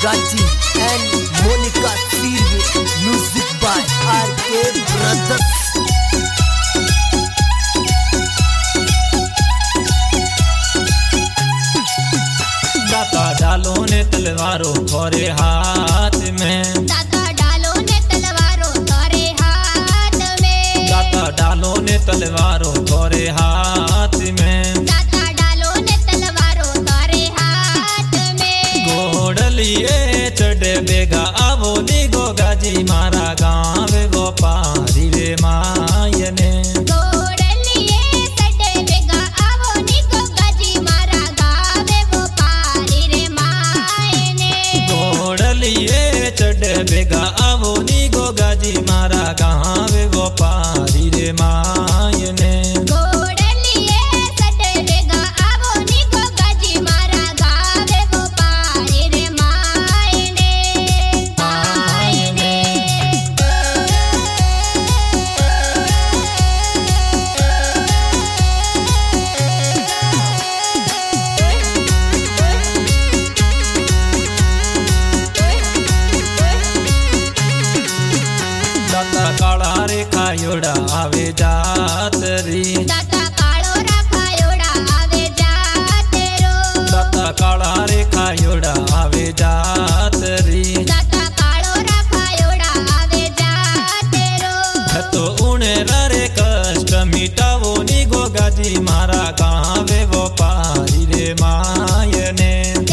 Gaji and Monica Silve. Music by RK Brothers. दाता डालो ने तलवारों थोरे हाथ में, दाता डालो ने तलवारों थोरे हाथ में, दाता डालो ने तलवारों थोरे हाथ में, दाता डालो ने तलवारों थोरे हाथ में। घोड़ लिए चढ़े बेगा आवो नी गोगा जी मारा गाँव वो पारी रे मायने। बेगा आवो नी गोगा जी मारा गाँव वो पारी रे मायने। घोड़ लिए सटे बेगा आवो नी गोगा जी मारा गाँव वो पारी रे मायने। दाता काला रे खायोड़ा आवे जात री, दाता कालो राखायोड़ा आवे जात रो, दाता काला रे खायोड़ा आवे जात री। दाता कालो राखायोड़ा आवे जात रो। तो उन्हें रे कष्ट मिटावो नी गोगा जी मारा गाँव वो पारी रे मायने।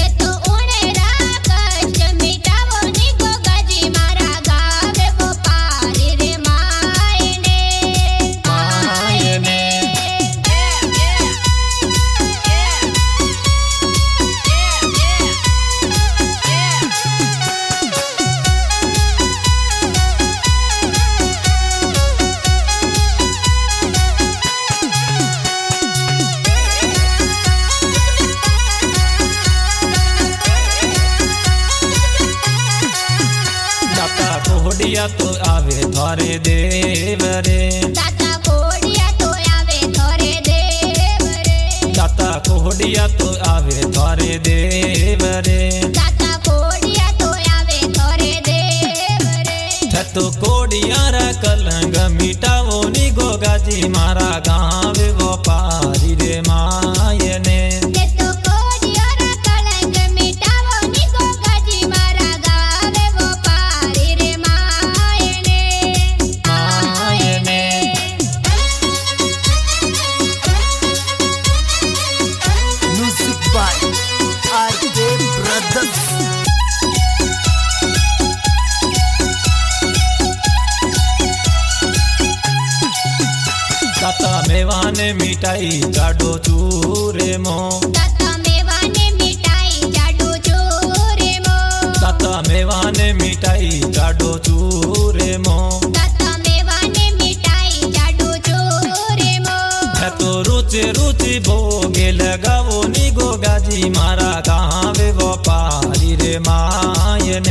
कोडिया तो आवे थोरे देव रे, दाता कोडिया तो आवे थोरे देव रे, दाता कोडिया तो आवे थोरे देव रे, दाता कोडिया तो आवे थोरे देव रे। तो कोडिया रा कलंग मिटावो नी गोगा जी मारा गाँव वो पारी रे मायने। दाता मेवाने मिठाई चाडो चूरे मो, दाता मेवाने मिठाई चाडो चूरे मो, दाता मेवाने मिठाई चाडो चूरे मो, दाता मेवाने मिठाई चाडो चूरे मो। है तो रुचि रुचि भोगे लगावो नी गोगा जी मारा गाँव वो पारी रे मायने।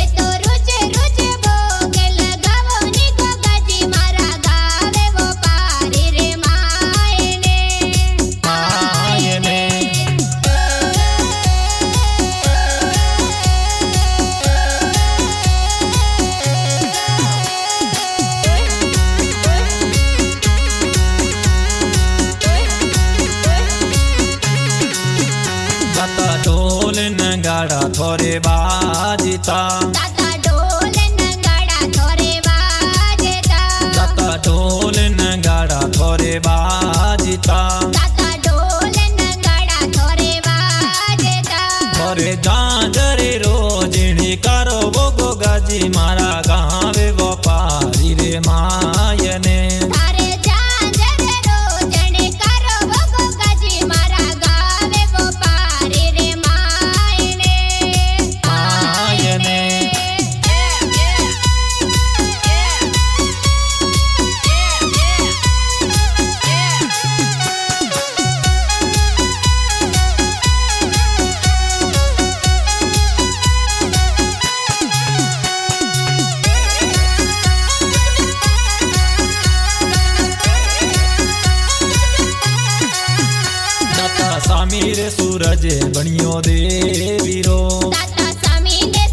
ढोल नगाड़ा थोरे बाजता, दाता ढोल नगाड़ा थोरे बाजता, दाता ढोल नगाड़ा थोरे बाजता, दाता ढोल नगाड़ा थोरे बाजता। थोरे झांझरे रोजनी करो वो गोगा जी मारा गाँव वो पारी रे मायने। सामी रे सूरज बनियो देवीरो, दाता सामी ने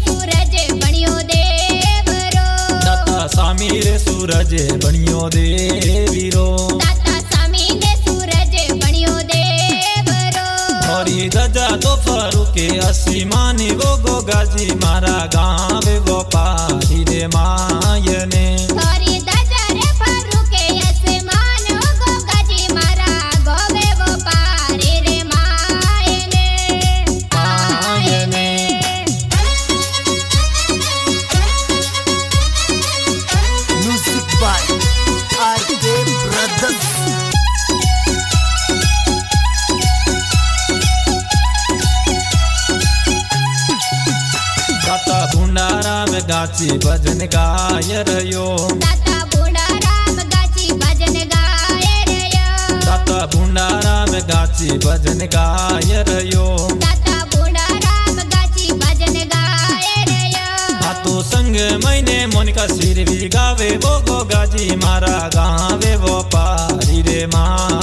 स्वामी रे सूरज बनियो देवीरो दाता स्वामी ने सूरज बनियो देवरो थोड़ी दजा तो फरूके असीमानी वो गोगाजी मारा गाँव वो पारी रे मायने थोड़ी दजा रे फरूके आसमान वो गोगाजी मारा गोवे वो पारे रे मायने मायने म्यूजिक बाय आरके ब्रदर्स। दाता भुंडारा में गाची भजन गाय रयो दाता बूढ़ा राम गाची भजन गाय रयो दाता भुंडारा में गाची भजन गाय रयो दाता बूढ़ा राम गाची भजन गाय रयो हाथों संग मैंने मोनिका सिर भी गावे वो गोगाजी मारा गावे वो पारी रे माँ